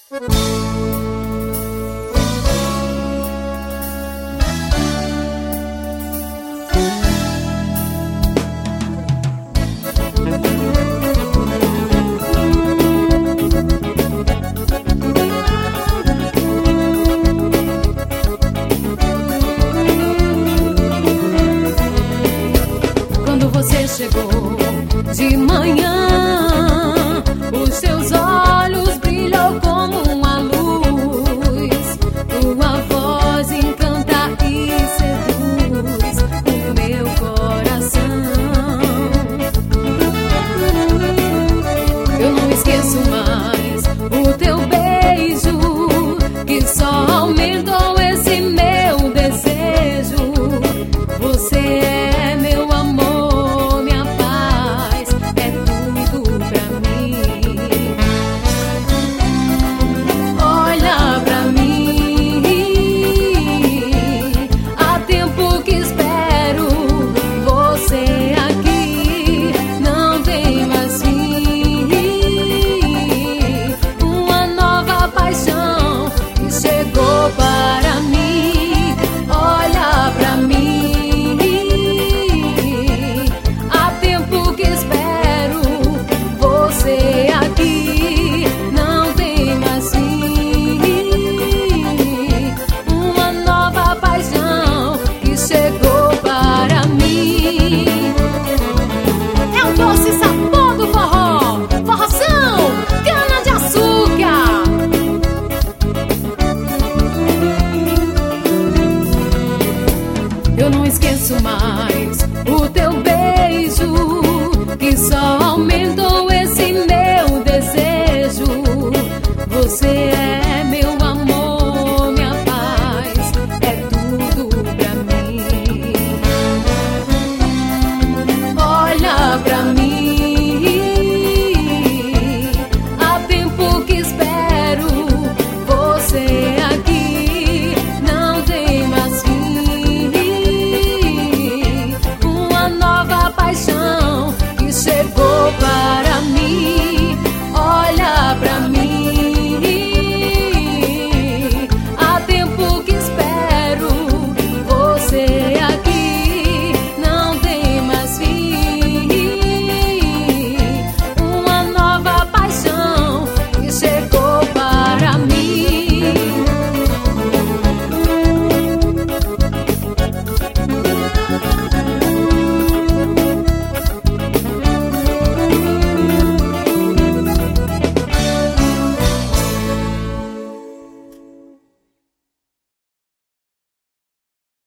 Quando você chegou de manhã, os seus olhos brilham como uma luz, tua voz encanta e seduz o meu coração. Eu não esqueço mais o teu beijo, que só aumentou esse meu desejo. Você é meu amor, minha paz, é tudo pra mim. Olha pra mim, há tempo que espero você aqui, não vem mais fim. Uma nova paixão que chegou para mim. Olha pra mim, há tempo que espero você aqui, não tem mais fim. Uma nova paixão que chegou para mim. É o doce sabor do forró, forroção, cana de açúcar. Eu não esqueço mais o teu beijo, que só aumentou esse meu desejo. Você